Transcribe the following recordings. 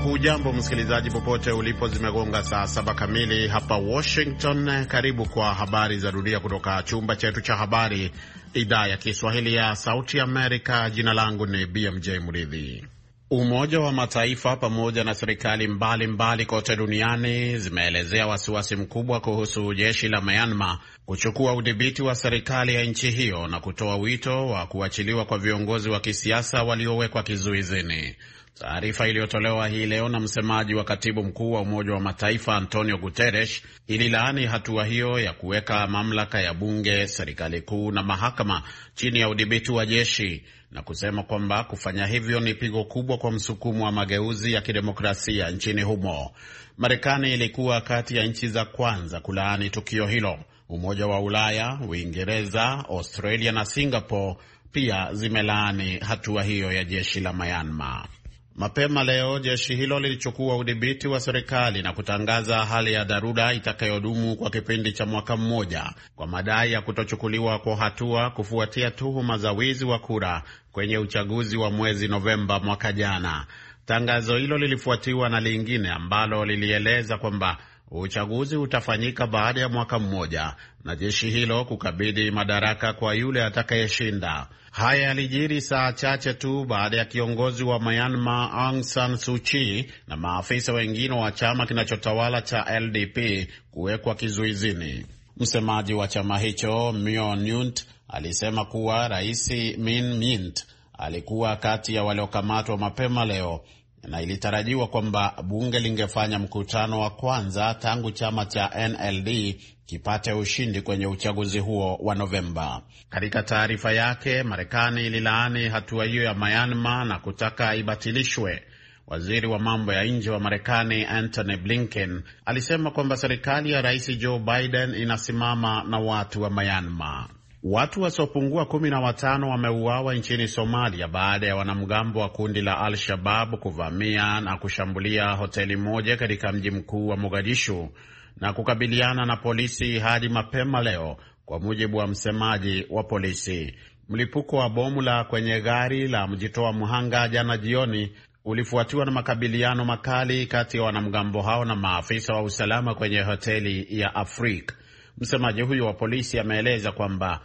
Hujambo msikilizaji, popote ulipo. Zimegonga saa 7 kamili hapa Washington. Karibu kwa habari za dunia kutoka chumba chetu cha habari, idhaa ya Kiswahili ya Sauti Amerika. Jina langu ni BMJ Mridhi. Umoja wa Mataifa pamoja na serikali mbalimbali kote duniani zimeelezea wasiwasi mkubwa kuhusu jeshi la Myanmar kuchukua udhibiti wa serikali ya nchi hiyo na kutoa wito wa kuachiliwa kwa viongozi wa kisiasa waliowekwa kizuizini. Taarifa iliyotolewa hii leo na msemaji wa katibu mkuu wa Umoja wa Mataifa Antonio Guterres ililaani hatua hiyo ya kuweka mamlaka ya bunge, serikali kuu na mahakama chini ya udhibiti wa jeshi na kusema kwamba kufanya hivyo ni pigo kubwa kwa msukumo wa mageuzi ya kidemokrasia nchini humo. Marekani ilikuwa kati ya nchi za kwanza kulaani tukio hilo. Umoja wa Ulaya, Uingereza, Australia na Singapore pia zimelaani hatua hiyo ya jeshi la Myanmar. Mapema leo jeshi hilo lilichukua udhibiti wa serikali na kutangaza hali ya dharura itakayodumu kwa kipindi cha mwaka mmoja kwa madai ya kutochukuliwa kwa hatua kufuatia tuhuma za wizi wa kura kwenye uchaguzi wa mwezi Novemba mwaka jana. Tangazo hilo lilifuatiwa na lingine ambalo lilieleza kwamba uchaguzi utafanyika baada ya mwaka mmoja na jeshi hilo kukabidhi madaraka kwa yule atakayeshinda. Haya yalijiri saa chache tu baada ya kiongozi wa Myanmar Aung San Suu Kyi na maafisa wengine wa chama kinachotawala cha LDP kuwekwa kizuizini. Msemaji wa chama hicho Myo Nyunt alisema kuwa Rais Min Mint alikuwa kati ya waliokamatwa mapema leo na ilitarajiwa kwamba bunge lingefanya mkutano wa kwanza tangu chama cha NLD kipate ushindi kwenye uchaguzi huo wa Novemba. Katika taarifa yake, Marekani ililaani hatua hiyo ya Myanmar na kutaka ibatilishwe. Waziri wa mambo ya nje wa Marekani Antony Blinken alisema kwamba serikali ya Rais Joe Biden inasimama na watu wa Myanmar. Watu wasiopungua 15 wameuawa nchini Somalia baada ya wanamgambo wa kundi la Al-Shabaab kuvamia na kushambulia hoteli moja katika mji mkuu wa Mogadishu na kukabiliana na polisi hadi mapema leo, kwa mujibu wa msemaji wa polisi. Mlipuko wa bomu la kwenye gari la mjitoa mhanga jana jioni ulifuatiwa na makabiliano makali kati ya wanamgambo hao na maafisa wa usalama kwenye hoteli ya Afrika. Msemaji huyo wa polisi ameeleza kwamba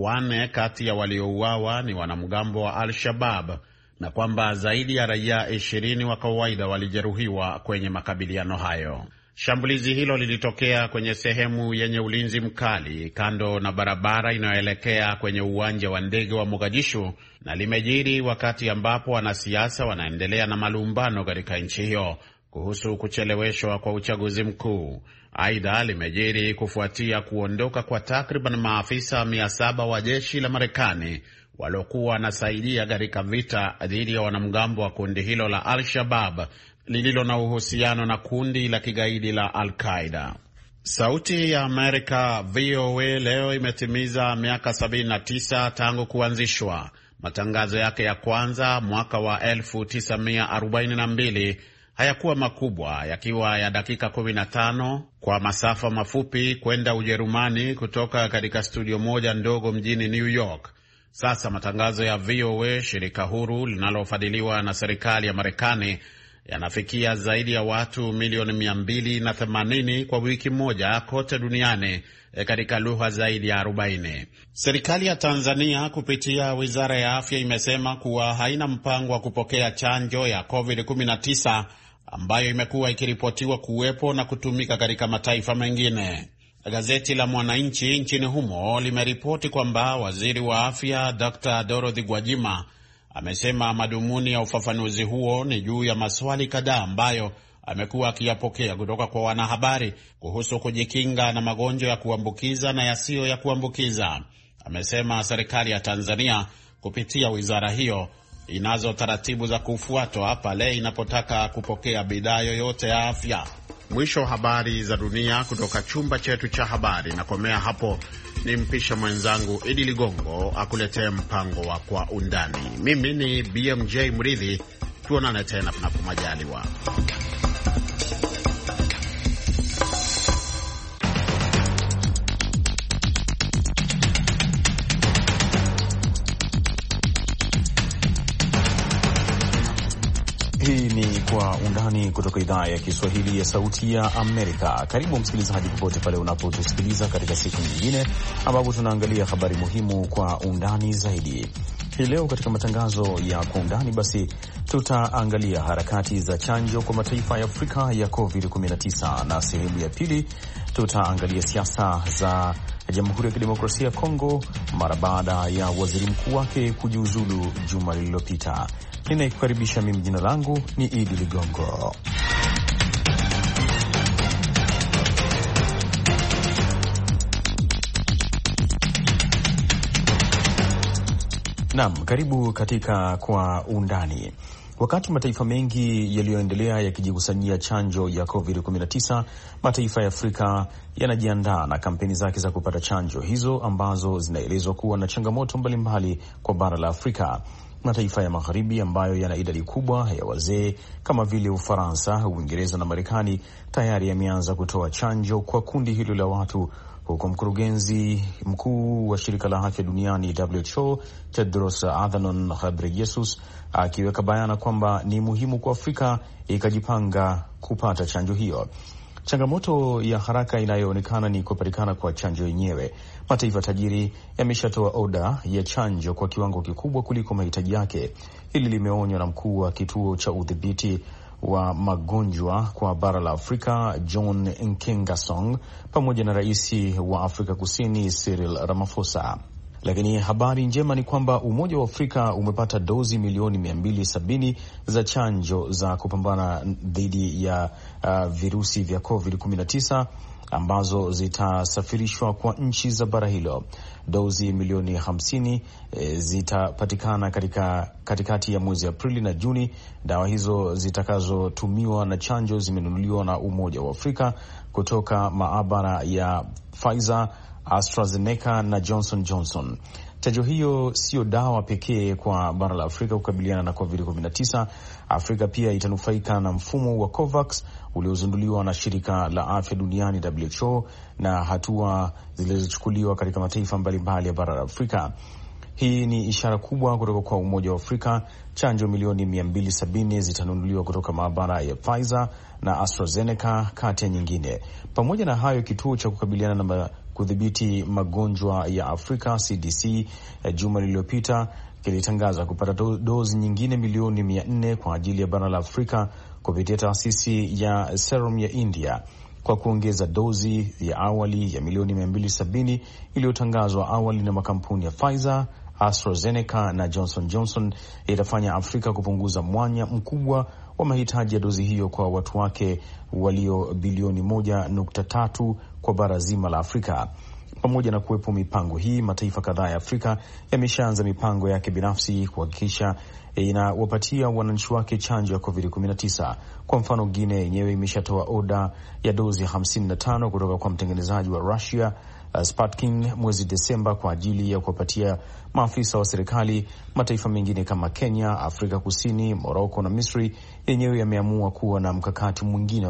4 kati ya waliouawa ni wanamgambo wa Al-Shabaab na kwamba zaidi ya raia 20 wa kawaida walijeruhiwa kwenye makabiliano hayo. Shambulizi hilo lilitokea kwenye sehemu yenye ulinzi mkali kando na barabara inayoelekea kwenye uwanja wa ndege wa Mogadishu na limejiri wakati ambapo wanasiasa wanaendelea na malumbano katika nchi hiyo kuhusu kucheleweshwa kwa uchaguzi mkuu. Aidha, limejiri kufuatia kuondoka kwa takriban maafisa 700 wa jeshi la Marekani waliokuwa wanasaidia katika vita dhidi ya wanamgambo wa kundi hilo la Al-Shabaab lililo na uhusiano na kundi la kigaidi la Al-Qaeda. Sauti ya Amerika VOA leo imetimiza miaka 79 tangu kuanzishwa. Matangazo yake ya kwanza mwaka wa 1942 hayakuwa makubwa, yakiwa ya dakika 15 kwa masafa mafupi kwenda Ujerumani kutoka katika studio moja ndogo mjini New York. Sasa matangazo ya VOA, shirika huru linalofadhiliwa na serikali ya Marekani, yanafikia zaidi ya watu milioni 280 kwa wiki moja kote duniani katika lugha zaidi ya 40. Serikali ya Tanzania kupitia Wizara ya Afya imesema kuwa haina mpango wa kupokea chanjo ya COVID-19 ambayo imekuwa ikiripotiwa kuwepo na kutumika katika mataifa mengine. Gazeti la Mwananchi nchini humo limeripoti kwamba waziri wa afya Dr. Dorothy Gwajima amesema madhumuni ya ufafanuzi huo ni juu ya maswali kadhaa ambayo amekuwa akiyapokea kutoka kwa wanahabari kuhusu kujikinga na magonjwa ya kuambukiza na yasiyo ya kuambukiza. Amesema serikali ya Tanzania kupitia wizara hiyo inazo taratibu za kufuatwa pale inapotaka kupokea bidhaa yoyote ya afya. Mwisho wa habari za dunia kutoka chumba chetu cha habari. Nakomea hapo, ni mpisha mwenzangu Idi Ligongo akuletee mpango wa Kwa Undani. Mimi ni BMJ Mridhi, tuonane tena panapo majaliwa. Hii ni Kwa Undani kutoka idhaa ya Kiswahili ya Sauti ya Amerika. Karibu msikilizaji, popote pale unapotusikiliza katika siku nyingine ambapo tunaangalia habari muhimu kwa undani zaidi. Hii leo katika matangazo ya Kwa Undani basi tutaangalia harakati za chanjo kwa mataifa ya Afrika ya COVID-19, na sehemu ya pili tutaangalia siasa za Jamhuri ya Kidemokrasia ya Kongo mara baada ya waziri mkuu wake kujiuzulu juma lililopita. Ninayekukaribisha mimi, jina langu ni Idi Ligongo. Naam, karibu katika Kwa Undani. Wakati mataifa mengi yaliyoendelea yakijikusanyia chanjo ya COVID-19, mataifa ya Afrika yanajiandaa na kampeni zake za kupata chanjo hizo ambazo zinaelezwa kuwa na changamoto mbalimbali kwa bara la Afrika. Mataifa ya magharibi ambayo yana idadi kubwa ya wazee kama vile Ufaransa, Uingereza na Marekani tayari yameanza kutoa chanjo kwa kundi hilo la watu, huku mkurugenzi mkuu wa shirika la afya duniani WHO Tedros Adhanom Ghebreyesus akiweka bayana kwamba ni muhimu kwa Afrika ikajipanga kupata chanjo hiyo. Changamoto ya haraka inayoonekana ni kupatikana kwa chanjo yenyewe. Mataifa tajiri yameshatoa oda ya chanjo kwa kiwango kikubwa kuliko mahitaji yake. Hili limeonywa na mkuu wa kituo cha udhibiti wa magonjwa kwa bara la Afrika John Nkengasong pamoja na rais wa Afrika Kusini Cyril Ramaphosa. Lakini habari njema ni kwamba Umoja wa Afrika umepata dozi milioni 270 za chanjo za kupambana dhidi ya virusi vya COVID-19 ambazo zitasafirishwa kwa nchi za bara hilo. Dozi milioni 50 zitapatikana katikati ya mwezi Aprili na Juni. Dawa hizo zitakazotumiwa na chanjo zimenunuliwa na Umoja wa Afrika kutoka maabara ya Pfizer, AstraZeneca na Johnson Johnson. Chanjo hiyo sio dawa pekee kwa bara la Afrika kukabiliana na COVID-19. Afrika pia itanufaika na mfumo wa COVAX uliozinduliwa na shirika la afya duniani WHO na hatua zilizochukuliwa katika mataifa mbalimbali ya bara la Afrika. Hii ni ishara kubwa kutoka kwa Umoja wa Afrika. Chanjo milioni 270 zitanunuliwa kutoka maabara ya Pfizer na AstraZeneca kati ya nyingine. Pamoja na hayo, kituo cha kukabiliana na kudhibiti magonjwa ya Afrika CDC juma lililopita kilitangaza kupata dozi nyingine milioni 400 kwa ajili ya bara la Afrika kupitia taasisi ya Serum ya India, kwa kuongeza dozi ya awali ya milioni 270 iliyotangazwa awali na makampuni ya Pfizer, AstraZeneca na Johnson Johnson. Itafanya Afrika kupunguza mwanya mkubwa wa mahitaji ya dozi hiyo kwa watu wake walio bilioni 1.3 kwa bara zima la Afrika. Pamoja na kuwepo mipango hii, mataifa kadhaa ya Afrika yameshaanza mipango yake binafsi kuhakikisha inawapatia wananchi wake chanjo ya COVID-19. Kwa mfano, Guinea yenyewe imeshatoa oda ya dozi 55 kutoka kwa mtengenezaji wa Russia Sputnik mwezi Desemba kwa ajili ya kuwapatia maafisa wa serikali. Mataifa mengine kama Kenya, Afrika Kusini, Morocco na Misri yenyewe yameamua kuwa na mkakati mwingine wa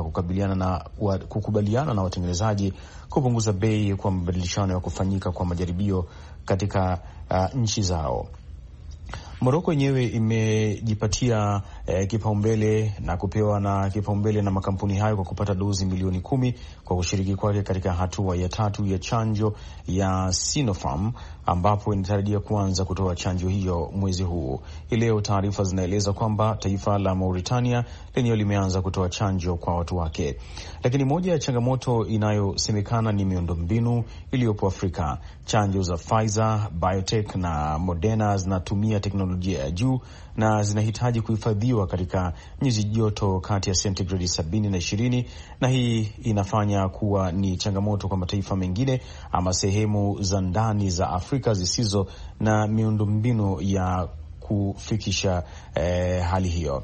kukubaliana na watengenezaji kupunguza bei kwa mabadilishano ya kufanyika kwa majaribio katika nchi zao. Morocco yenyewe imejipatia kipaumbele na kupewa na kipaumbele na makampuni hayo kwa kupata dozi milioni 10 kwa kushiriki kwake katika hatua ya 3 ya chanjo ya Sinopharm, ambapo inatarajia kuanza kutoa chanjo hiyo mwezi huu. Leo taarifa zinaeleza kwamba taifa la Mauritania lenyewe limeanza kutoa chanjo kwa watu wake. Lakini moja ya changamoto inayosemekana ni miundombinu iliyopo Afrika. Chanjo za Pfizer, Biotech na Moderna zinatumia teknolojia ya juu na zinahitaji kuhifadhiwa katika nyuzi joto kati ya sentigredi 70 na 20, na hii inafanya kuwa ni changamoto kwa mataifa mengine ama sehemu za ndani za Afrika zisizo na miundombinu ya kufikisha hali hiyo.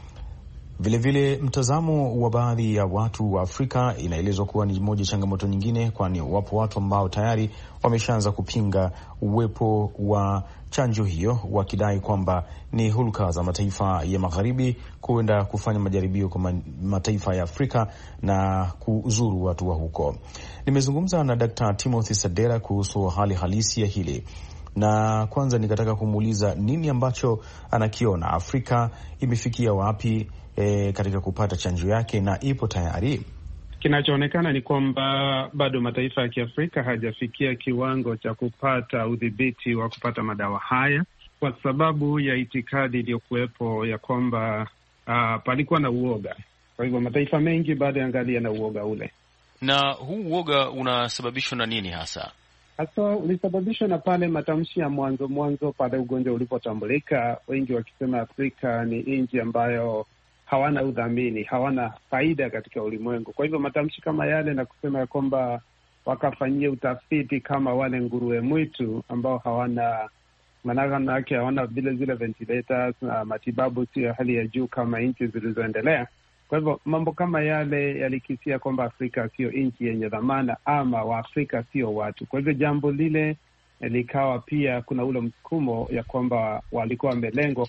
Vilevile, mtazamo wa baadhi ya watu wa Afrika inaelezwa kuwa ni moja changamoto nyingine, kwani wapo watu ambao tayari wameshaanza kupinga uwepo wa chanjo hiyo, wakidai kwamba ni hulka za mataifa ya magharibi kuenda kufanya majaribio kwa mataifa ya Afrika na kuzuru watu wa huko. Nimezungumza na Dr. Timothy Sadera kuhusu hali halisi ya hili, na kwanza nikataka kumuuliza nini ambacho anakiona Afrika imefikia wapi katika kupata chanjo yake na ipo tayari? Kinachoonekana ni kwamba bado mataifa ya Kiafrika hajafikia kiwango cha kupata udhibiti wa kupata madawa haya, kwa sababu ya itikadi iliyokuwepo ya kwamba palikuwa na uoga. Kwa hivyo mataifa mengi bado yangali na uoga ule. Na huu uoga unasababishwa na nini hasa? Hasa ulisababishwa na pale matamshi ya mwanzo pale ugonjwa ulipotambulika, wengi wakisema Afrika ni nchi ambayo hawana udhamini, hawana faida katika ulimwengu. Kwa hivyo matamshi kama yale na kusema ya kwamba wakafanyia utafiti kama wale nguruwe mwitu ambao hawana manake, hawana zile ventilators na matibabu sio hali ya juu kama nchi zilizoendelea. Kwa hivyo mambo kama yale yalikisia kwamba Afrika sio nchi yenye dhamana ama Waafrika sio watu. Kwa hivyo jambo lile likawa pia kuna ule msukumo ya kwamba walikuwa wamelengwa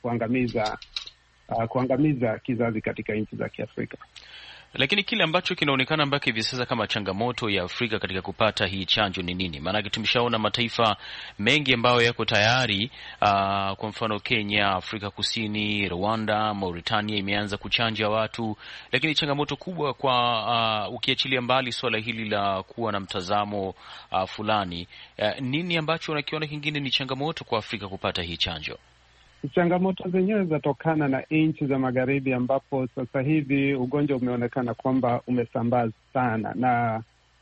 kuangamiza kizazi katika nchi za Kiafrika. Lakini kile ambacho kinaonekana mpaka hivi sasa kama changamoto ya Afrika katika kupata hii chanjo ni nini? Maanake tumeshaona mataifa mengi ambayo yako tayari, kwa mfano Kenya, Afrika Kusini, Rwanda, Mauritania imeanza kuchanja watu, lakini changamoto kubwa kwa ukiachilia mbali swala hili la kuwa na mtazamo fulani, nini ambacho unakiona kingine ni changamoto kwa Afrika kupata hii chanjo? Changamoto zenyewe zinatokana na nchi za magharibi, ambapo sasa hivi ugonjwa umeonekana kwamba umesambaa sana, na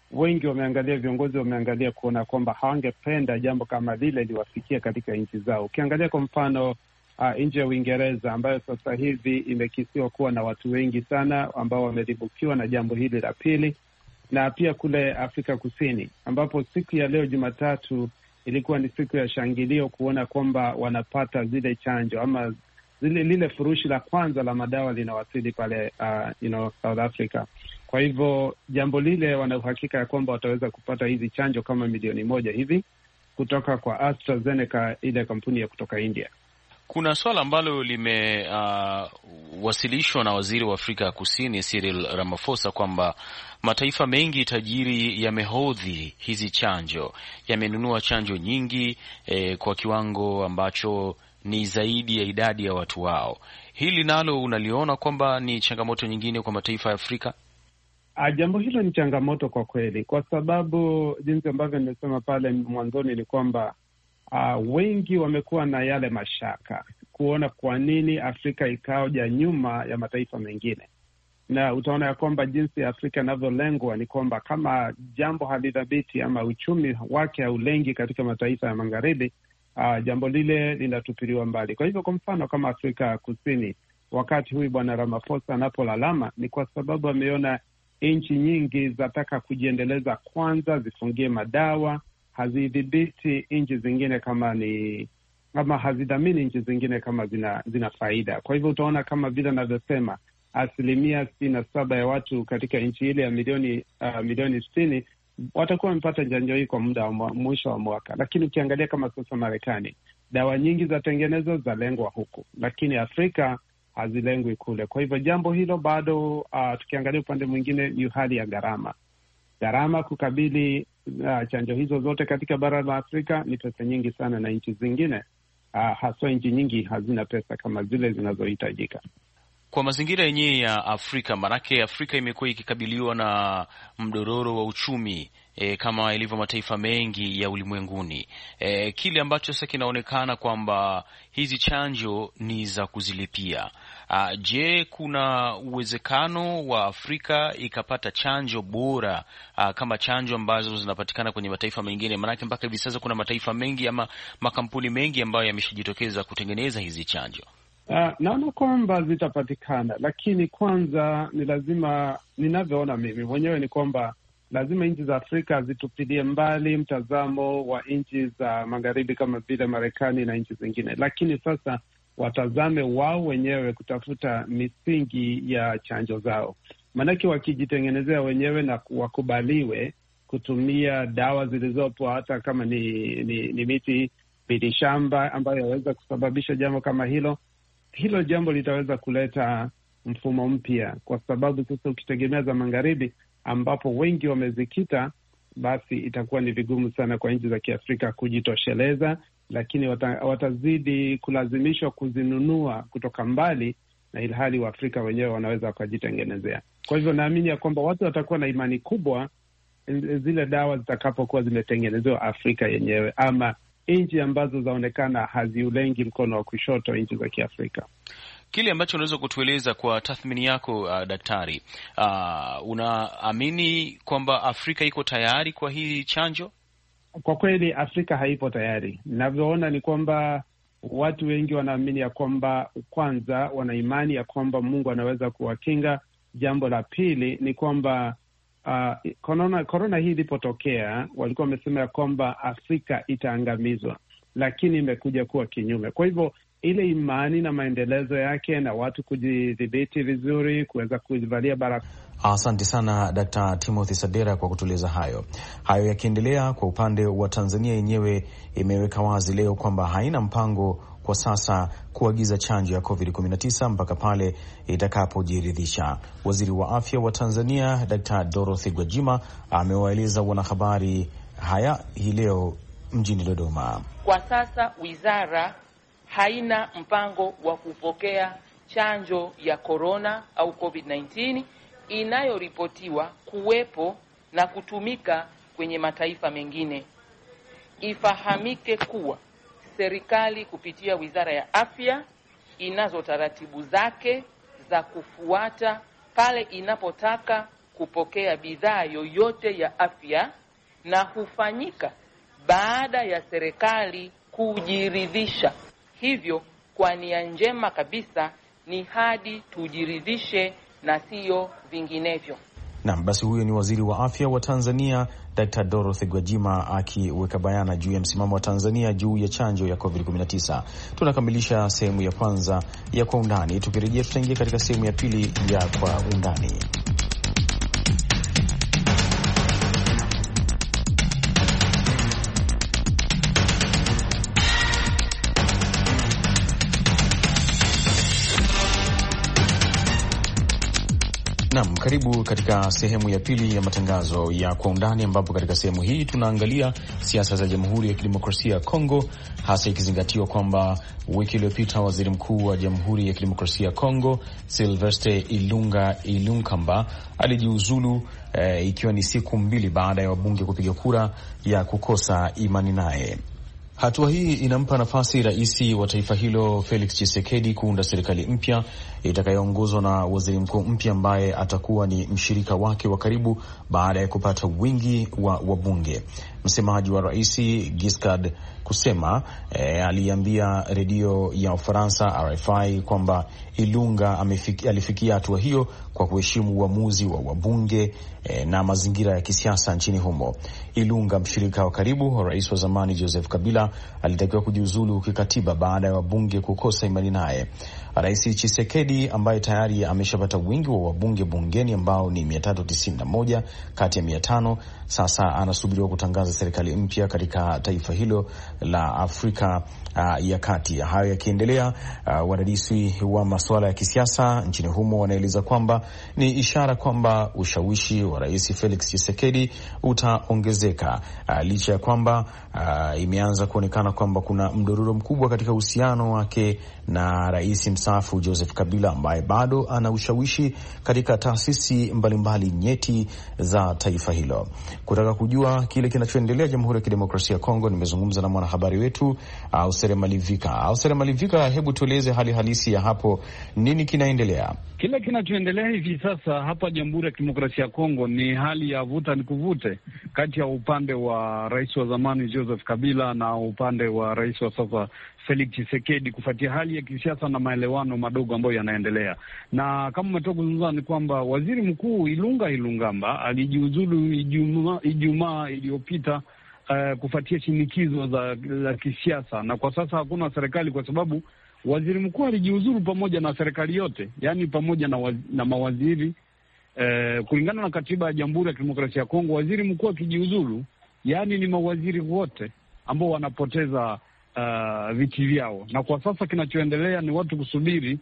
viongozi wameangalia kuona kwamba hawangependa jambo kama lile liwafikia katika nchi zao. Ukiangalia kwa mfano nchi ya Uingereza ambayo sasa hivi imekisiwa kuwa na watu wengi sana ambao wameribukiwa na jambo hili la pili, na pia kule Afrika Kusini ambapo siku ya leo Jumatatu ilikuwa ni siku ya shangilio kuona kwamba wanapata zile chanjo ama lile furushi la kwanza la madawa linawasili pale South Africa. Kwa hivyo jambo lile wana uhakika ya kwamba wataweza kupata hizi chanjo kama 1,000,000 hivi kutoka kwa AstraZeneca, ile kampuni ya kutoka India. Kuna swala ambalo limewasilishwa na waziri wa Afrika Kusini Cyril Ramaphosa kwamba mataifa mengi tajiri yamehodhi hizi chanjo, yamenunua chanjo nyingi kwa kiwango ambacho ni zaidi ya idadi ya watu wao. Hili nalo unaliona kwamba ni changamoto nyingine kwa mataifa ya Afrika? Jambo hilo ni changamoto kwa kweli, kwa sababu jinsi ambavyo nimesema pale mwanzoni ni kwamba wengi wamekuwa na yale mashaka kuona kwa nini Afrika ikaoja nyuma ya mataifa mengine, na utaona ya kwamba jinsi Afrika inavyolengwa ni kwamba kama jambo halidhabiti ama uchumi wake haulengi katika mataifa ya magharibi, jambo lile linatupiliwa mbali. Kwa hivyo kwa mfano kama Afrika Kusini, wakati huyu Bwana Ramaphosa anapolalama ni kwa sababu ameona nchi nyingi zataka kujiendeleza kwanza, zifungie madawa, hazidhibiti nchi zingine kama hazidhamini nchi zingine kama zina faida. Kwa hivyo utaona kama vile anavyosema 67% ya watu katika nchi ile ya milioni 60 watakuwa wamepata chanjo hii kwa muda wa mwisho wa mwaka. Lakini ukiangalia kama sasa Marekani, dawa nyingi zatengenezwa zalengwa huku, lakini Afrika hazilengwi kule. Kwa hivyo jambo hilo bado, tukiangalia upande mwingine, ni hali ya gharama kukabili chanjo hizo zote katika bara la Afrika ni pesa nyingi sana, na nchi zingine haswa nchi nyingi hazina pesa kama zile zinazohitajika. Kwa mazingira yenyewe ya Afrika, manake Afrika imekuwa ikikabiliwa na mdororo wa uchumi kama ilivyo mataifa mengi ya ulimwenguni. Kile ambacho sasa kinaonekana kwamba hizi chanjo ni za kuzilipia. Je, kuna uwezekano wa Afrika ikapata chanjo bora kama chanjo ambazo zinapatikana kwenye mataifa mengine? Manake mpaka hivi sasa kuna mataifa mengi ama makampuni mengi ambayo yameshajitokeza kutengeneza hizi chanjo. Naona kwamba zitapatikana, lakini kwanza ni lazima, ninavyoona mimi mwenyewe ni kwamba lazima nchi za Afrika zitupilie mbali mtazamo wa nchi za magharibi kama vile Marekani na nchi zingine, lakini sasa watazame wao wenyewe kutafuta misingi ya chanjo zao. Maanake wakijitengenezea wenyewe na wakubaliwe kutumia dawa zilizopo, hata kama ni miti shamba ambayo yaweza kusababisha jambo kama hilo jambo litaweza kuleta mfumo mpya, kwa sababu sasa ukitegemea za magharibi ambapo wengi wamezikita, basi itakuwa ni vigumu sana kwa nchi za Kiafrika kujitosheleza, lakini watazidi kulazimishwa kuzinunua kutoka mbali na ilhali Waafrika wenyewe wanaweza wakajitengenezea. Kwa hivyo naamini ya kwamba watu watakuwa na imani kubwa zile dawa zitakapokuwa zimetengenezewa Afrika yenyewe, ama nchi ambazo zaonekana haziulengi mkono wa kushoto, nchi za Kiafrika. Kile ambacho unaweza kutueleza kwa tathmini yako, daktari, unaamini kwamba Afrika iko tayari kwa hii chanjo? Kwa kweli Afrika haipo tayari. Ninavyoona ni kwamba watu wengi wanaamini ya kwamba, kwanza, wana imani ya kwamba Mungu anaweza kuwakinga. Jambo la pili ni kwamba korona hii ilipotokea walikuwa wamesema ya kwamba Afrika itaangamizwa, lakini imekuja kuwa kinyume. Kwa hivyo ile imani na maendelezo yake na watu kujidhibiti vizuri, kuweza kuvalia barakoa. Asante sana Dkt. Timothy Sadera kwa kutueleza hayo. Hayo yakiendelea, kwa upande wa Tanzania yenyewe imeweka wazi leo kwamba haina mpango kwa sasa kuagiza chanjo ya COVID-19 mpaka pale itakapojiridhisha. Waziri wa Afya wa Tanzania Dkt. Dorothy Gwajima amewaeleza wanahabari haya hii leo mjini Dodoma. Kwa sasa wizara haina mpango wa kupokea chanjo ya corona au COVID-19 inayoripotiwa kuwepo na kutumika kwenye mataifa mengine. Ifahamike kuwa serikali kupitia Wizara ya Afya inazo taratibu zake za kufuata pale inapotaka kupokea bidhaa yoyote ya afya, na hufanyika baada ya serikali kujiridhisha. Hivyo kwa nia njema kabisa ni hadi tujiridhishe na sio vinginevyo. Naam, basi huyo ni Waziri wa Afya wa Tanzania Dkt. Dorothy Gwajima akiweka bayana juu ya msimamo wa Tanzania juu ya chanjo ya COVID-19. Tunakamilisha sehemu ya kwanza ya Kwa Undani. Tukirejea tutaingia katika sehemu ya pili ya Kwa Undani. Naam, karibu katika sehemu ya pili ya matangazo ya Kwa Undani, ambapo katika sehemu hii tunaangalia siasa za Jamhuri ya Kidemokrasia ya Kongo, hasa ikizingatiwa kwamba wiki iliyopita Waziri Mkuu wa Jamhuri ya Kidemokrasia ya Kongo Sylvestre Ilunkamba alijiuzulu, ikiwa ni siku mbili baada ya wabunge kupiga kura ya kukosa imani naye. Hatua hii inampa nafasi rais wa taifa hilo Felix Tshisekedi kuunda serikali mpya itakayoongozwa na waziri mkuu mpya ambaye atakuwa ni mshirika wake wa karibu baada ya kupata wingi wa wabunge. Msemaji wa rais Giscard kusema aliambia redio ya Ufaransa RFI kwamba Ilunga alifikia hatua hiyo kwa kuheshimu uamuzi wa wabunge na mazingira ya kisiasa nchini humo. Ilunga, mshirika wa karibu wa rais wa zamani Joseph Kabila, alitakiwa kujiuzulu kikatiba baada ya wabunge kukosa imani naye. Rais Tshisekedi ambaye tayari ameshapata wingi wa wabunge bungeni ambao ni 391 kati ya 500, sasa anasubiriwa kutangaza serikali mpya katika taifa hilo la Afrika ya Kati. Hayo yakiendelea, wadadisi wa masuala ya kisiasa nchini humo wanaeleza kwamba ni ishara kwamba ushawishi wa rais Felix Tshisekedi utaongezeka, licha ya kwamba imeanza kuonekana kwamba kuna mdororo mkubwa katika uhusiano wake na rais mstaafu Joseph Kabila ambaye bado ana ushawishi katika taasisi mbalimbali nyeti za taifa hilo. Kutaka kujua kile kinachoendelea Jamhuri ya Kidemokrasia ya Kongo, nimezungumza na mwanahabari wetu Ausere Malivika. Ausere Malivika, hebu tueleze hali halisi ya hapo, nini kinaendelea? Kile kinachoendelea hivi sasa hapa Jamhuri ya Kidemokrasia ya Kongo ni hali ya vuta ni kuvute kati ya upande wa rais wa zamani Joseph Kabila na upande wa rais wa sasa Felix Tshisekedi, kufuatia hali ya kisiasa na maelewano madogo ambayo yanaendelea. Na kama umetoka kuzungumza ni kwamba waziri mkuu Ilungamba alijiuzulu Ijumaa iliyopita kufuatia shinikizo za kisiasa, na kwa sasa hakuna serikali kwa sababu waziri mkuu alijiuzulu pamoja na serikali yote, yani pamoja na mawaziri. Kulingana na katiba ya Jamhuri ya Kidemokrasia ya Kongo, waziri mkuu akijiuzulu, yani ni mawaziri wote ambao wanapoteza viti vyao. Na kwa sasa kinachoendelea ni watu kusubiri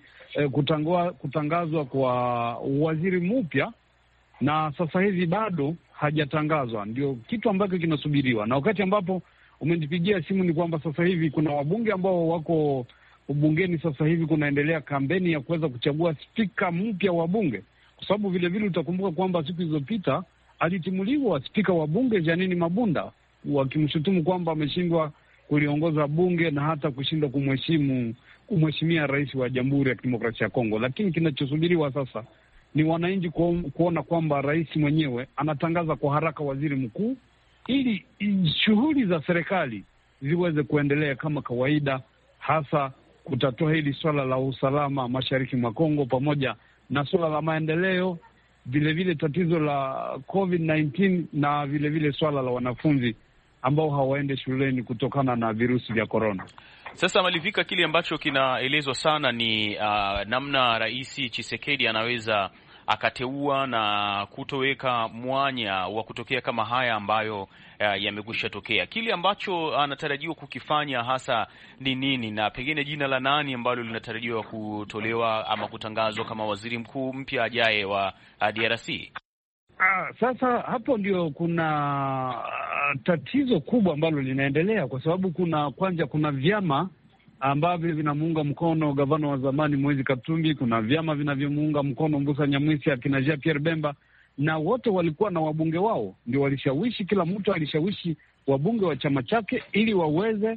kutangazwa kwa waziri mpya, na sasa hivi bado hajatangazwa, ndio kitu ambacho kinasubiriwa. Na wakati ambapo umenipigia simu ni kwamba sasa hivi kuna wabunge ambao wako bungeni sasa hivi kunaendelea kampeni ya kuweza kuchagua spika mpya wa bunge, kwa sababu vile vile utakumbuka kwamba siku zilizopita alitimuliwa spika wa bunge Janini Mabunda, wakimshutumu kwamba ameshindwa kuliongoza bunge na hata kushindwa kumheshimia rais wa Jamhuri ya Kidemokrasia ya Kongo. Lakini kinachosubiriwa sasa ni wananchi kuona kwamba rais mwenyewe anatangaza kwa haraka waziri mkuu ili shughuli za serikali ziweze kuendelea kama kawaida, hasa kutatua hili swala la usalama mashariki mwa Kongo pamoja na swala la maendeleo, vilevile tatizo la COVID-19 na vilevile swala la wanafunzi ambao hawaende shuleni kutokana na virusi vya korona. Sasa Malivika, kile ambacho kinaelezwa sana ni namna Rais Tshisekedi anaweza akateua na kutoweka mwanya wa kutokea kama haya ambayo yamekwisha tokea. Kile ambacho anatarajiwa kukifanya hasa ni nini, na pengine jina la nani ambalo linatarajiwa kutolewa ama kutangazwa kama waziri mkuu mpya ajaye wa DRC? Sasa hapo ndio kuna tatizo kubwa ambalo linaendelea, kwa sababu kuna vyama ambavyo vinamuunga mkono gavana wa zamani Moise Katumbi, kuna vyama vinavyomuunga mkono Mbusa Nyamwisi, akina Jean Pierre Bemba, na wote walikuwa na wabunge wao, ndio walishawishi, kila mtu alishawishi wabunge wa chama chake ili waweze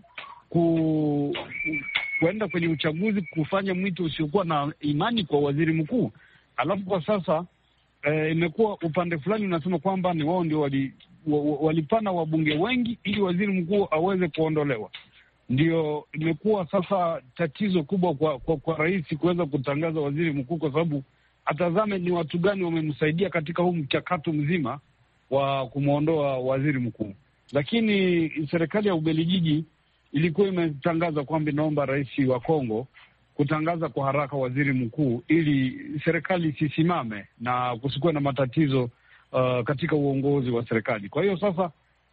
kuenda kwenye uchaguzi, kufanya mwito usiokuwa na imani kwa waziri mkuu. Alafu kwa sasa imekuwa upande fulani unasema kwamba ni wao ndio walipana wabunge wengi ili waziri mkuu aweze kuondolewa. Ndio imekuwa sasa tatizo kubwa kwa rais kuweza kutangaza waziri mkuu, kwa sababu atazame ni watu gani wamemsaidia katika huu mchakato mzima wa kumwondoa waziri mkuu. Lakini serikali ya Ubelgiji ilikuwa imetangaza kwamba inaomba rais wa Kongo kutangaza kwa haraka waziri mkuu ili serikali isisimame na kusikuwe na matatizo katika uongozi wa serikali. Kwa hiyo sasa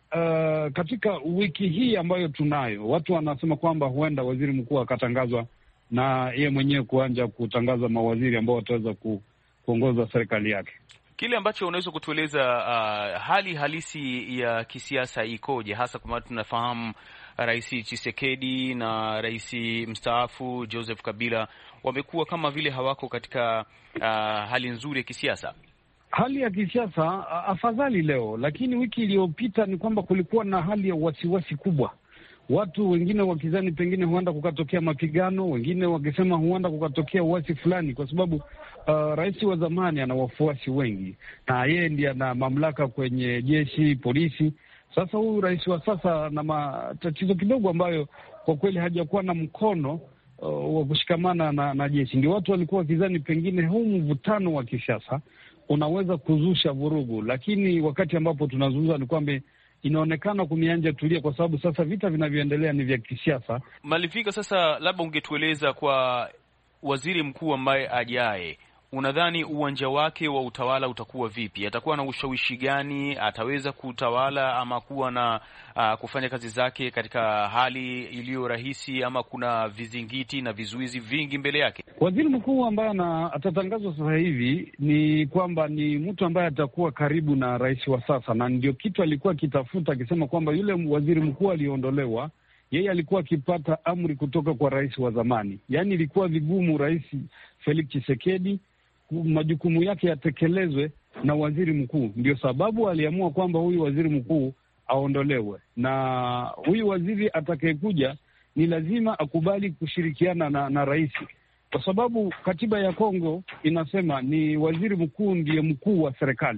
katika wiki hii ambayo tunayo, watu wanasema kwamba huenda waziri mkuu akatangazwa na yeye mwenyewe kuanja kutangaza mawaziri ambao wataweza kuongoza serikali yake. Kile ambacho unaweza kutueleza hali halisi ya kisiasa ikoje, hasa kwa maana tunafahamu Rais Tshisekedi na rais mstaafu Joseph Kabila wamekuwa kama vile hawako katika hali nzuri ya kisiasa. Hali ya kisiasa afadhali leo, lakini wiki iliyopita ni kwamba kulikuwa na hali ya wasiwasi kubwa. Watu wengine wakizani pengine huenda kukatokea mapigano, wengine wakisema huenda kukatokea uasi fulani, kwa sababu rais wa zamani ana wafuasi wengi na yeye ndiye ana mamlaka kwenye jeshi, polisi. Sasa huyu rais wa sasa na matatizo kidogo ambayo kwa kweli hajakuwa na mkono wa kushikamana na jeshi. Ndio watu walikuwa wakizani pengine huu mvutano wa kisiasa unaweza kuzusha vurugu, lakini wakati ambapo tunazungumza ni kwamba inaonekana kumianja tulia, kwa sababu sasa vita vinavyoendelea ni vya kisiasa. Malivika, sasa labda ungetueleza kwa waziri mkuu ambaye ajaye, unadhani uwanja wake wa utawala utakuwa vipi? Atakuwa na ushawishi gani? Ataweza kutawala ama kuwa na kufanya kazi zake katika hali iliyo rahisi, ama kuna vizingiti na vizuizi vingi mbele yake? Waziri mkuu ambaye atatangazwa sasa hivi ni kwamba ni mtu ambaye atakuwa karibu na rais wa sasa, na ndio kitu alikuwa akitafuta, akisema kwamba yule waziri mkuu aliondolewa, yeye alikuwa akipata amri kutoka kwa rais wa zamani. Yaani ilikuwa vigumu rais Felix Tshisekedi majukumu yake yatekelezwe na waziri mkuu. Ndio sababu aliamua kwamba huyu waziri mkuu aondolewe, na huyu waziri atakayekuja ni lazima akubali kushirikiana na rais, kwa sababu katiba ya Kongo inasema ni waziri mkuu ndiye mkuu wa serikali.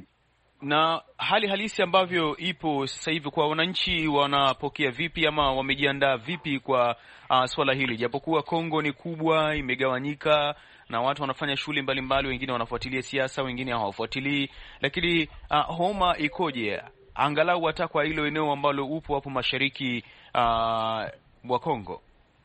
Na hali halisi ambavyo ipo sasa hivi, kwa wananchi wanapokea vipi ama wamejiandaa vipi kwa swala hili? Japokuwa Kongo ni kubwa, imegawanyika na watu wanafanya shughuli mbalimbali, wengine wanafuatilia siasa, wengine hawafuatilii, lakini homa ikoje angalau hata kwa hilo eneo ambalo upo hapo mashariki wa Kongo?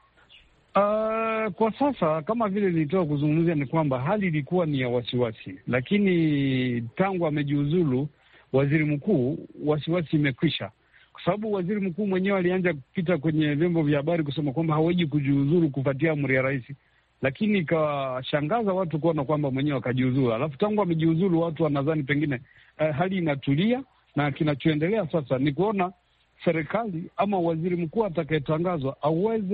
Kwa sasa kama vile nilitoka kuzungumzia ni kwamba hali ilikuwa ni ya wasiwasi, lakini tangu amejiuzulu waziri mkuu wasiwasi imekwisha, kwa sababu waziri mkuu mwenyewe alianza kupita kwenye vyombo vya habari kusema kwamba hawezi kujiuzulu kufuatia amri ya rais, lakini ikashangaza watu kuona kwamba mwenyewe akajiuzulu. Alafu tangu amejiuzulu watu wanadhani pengine hali inatulia, na kinachoendelea sasa ni kuona serikali ama waziri mkuu atakayetangazwa aweze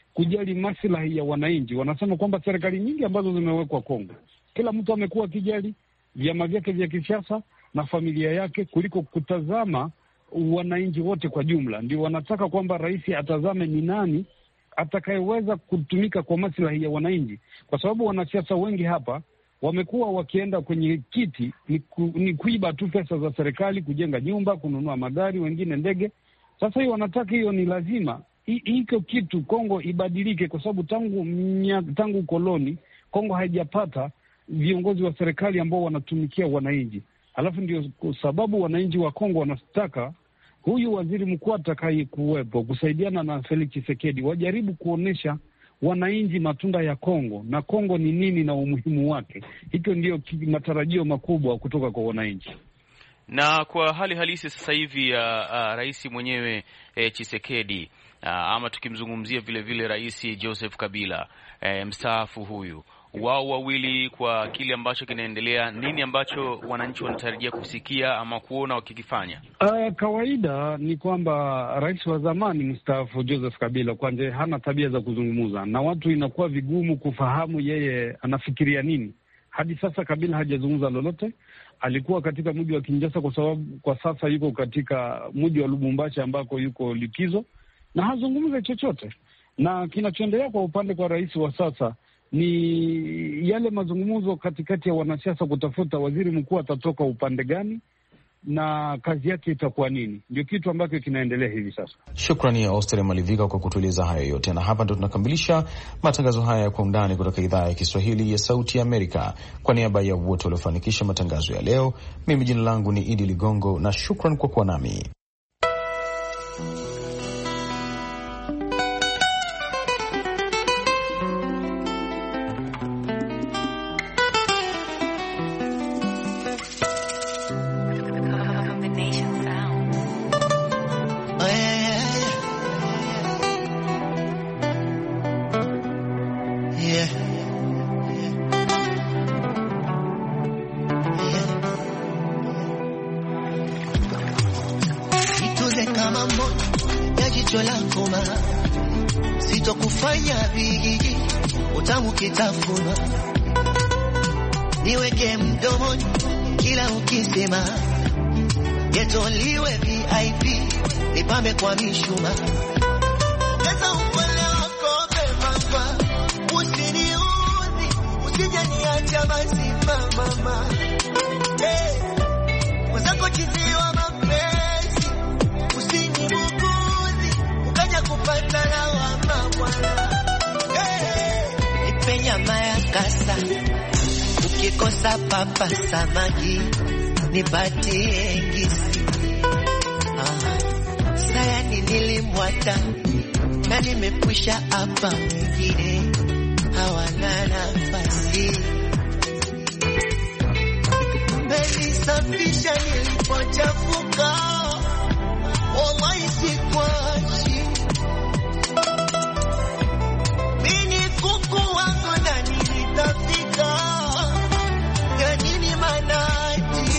kujali maslahi ya wananchi. Wanasema kwamba serikali nyingi ambazo zimewekwa Kongo, kila mtu amekuwa akijali vyama vyake vya kisiasa na familia yake kuliko kutazama wananchi wote kwa jumla. Ndio wanataka kwamba rais atazame ni nani atakayeweza kutumika kwa maslahi ya wananchi, kwa sababu wanasiasa wengi hapa wamekuwa wakienda kwenye kiti ni kuiba tu pesa za serikali, kujenga nyumba, kununua magari, wengine ndege. Sasa hiyo wanataka, hiyo ni lazima hiko kitu Kongo ibadilike, kwa sababu tangu koloni Kongo haijapata viongozi wa serikali ambao wanatumikia wananchi. Alafu ndio sababu wananchi wa Kongo wanataka huyu waziri mkuu atakaye kuwepo kusaidiana na Felix Tshisekedi wajaribu kuonesha wananchi matunda ya Kongo na Kongo ni nini na umuhimu wake. Hicho ndio matarajio makubwa kutoka kwa wananchi. Na kwa hali halisi sasa hivi rais mwenyewe Tshisekedi, ama tukimzungumzia vile vile Rais Joseph Kabila mstaafu huyu, wao wawili, kwa kile ambacho kinaendelea, nini ambacho wananchi wanatarajia kusikia ama kuona wakikifanya? Kawaida ni kwamba rais wa zamani mstaafu Joseph Kabila kwanza hana tabia za kuzungumza na watu, inakuwa vigumu kufahamu yeye anafikiria nini. Hadi sasa Kabila hajazungumza lolote. Alikuwa katika mji wa Kinshasa kwa sababu kwa sasa yuko katika mji wa Lubumbashi ambako yuko likizo na hazungumze chochote. Na kinachoendelea kwa upande kwa rais wa sasa ni yale mazungumzo katikati ya wanasiasa kutafuta waziri mkuu atatoka upande gani na kazi yake itakuwa nini. Ndio kitu ambacho kinaendelea hivi sasa. Shukrani ya Auster Malivika kwa kutueleza hayo yote, na hapa ndo tunakamilisha matangazo haya kwa undani kutoka idhaa ya Kiswahili ya Sauti ya Amerika. Kwa niaba ya wote waliofanikisha matangazo ya leo, mimi jina langu ni Idi Ligongo na shukran kwa kuwa nami. Kama moto ya jicho lako ma sitokufanya bigi utamu kitafuna, niweke mdomoni kila ukisema, getoliwe VIP nipambe kwa mishuma, kaza upole wako bebamba, usiniudhi usije niacha basi mama, wazako chiziwa mapenzi ukaja kupata lawama bwana. Nipe nyama ya kasa, ukikosa papa samaki nipatie ngisi. Sayani nilimwata na nimekwisha hapa, wengine hawana nafasi. Melisafisha nilipochafuka, wallahi sikwachi. Mini kuku wangu na nilitafika, ya nini manaji.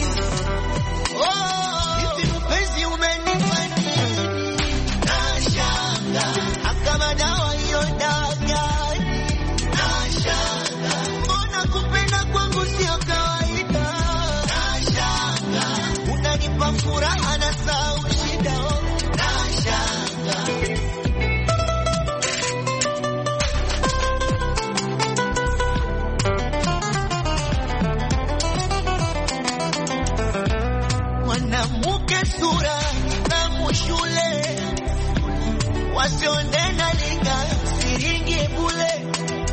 Hivi mpenzi umenipa nini? Nashanga akama dawa hiyo dagani. Nashanga mbona kupenda kwangu sio kawaida. Nashanga unanipa furaha na sau shida. Mwanamke sura na mushule, wasionena linga siringi bule.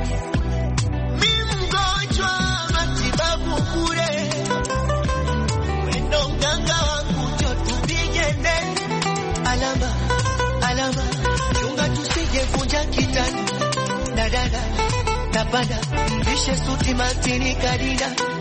Mimgonjwa matibabu bure, wendo mganga wangu tupige ndeni. Alama, alama, chunga tusije vunja kitani. Dadada, napanda, vishe suti matini kadida.